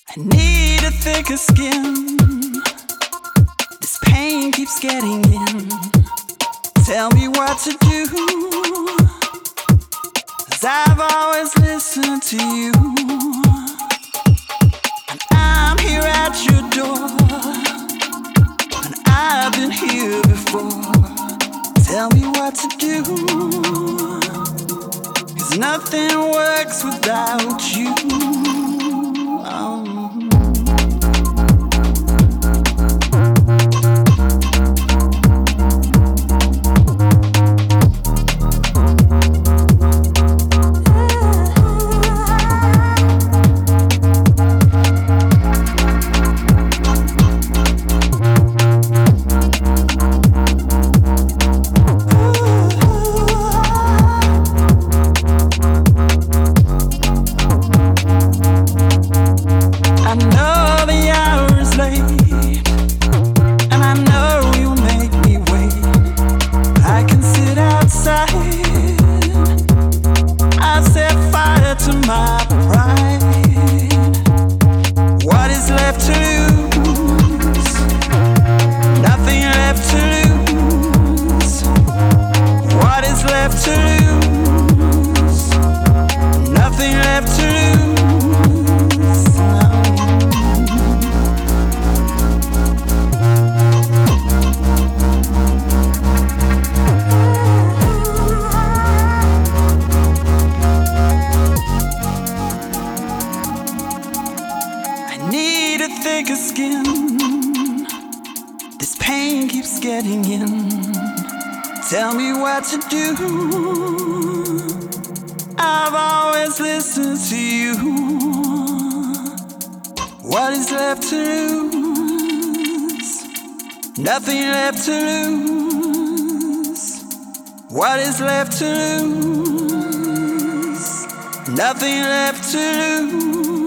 I need a thicker skin. This pain keeps getting in. Tell me what to do, 'cause I've always listened to you. And I'm here at your door, and I've been here before. Tell me what to do, 'cause nothing works without you. Thicker skin. This pain keeps getting in. Tell me what to do. I've always listened to you. What is left to lose? Nothing left to lose. What is left to lose? Nothing left to lose.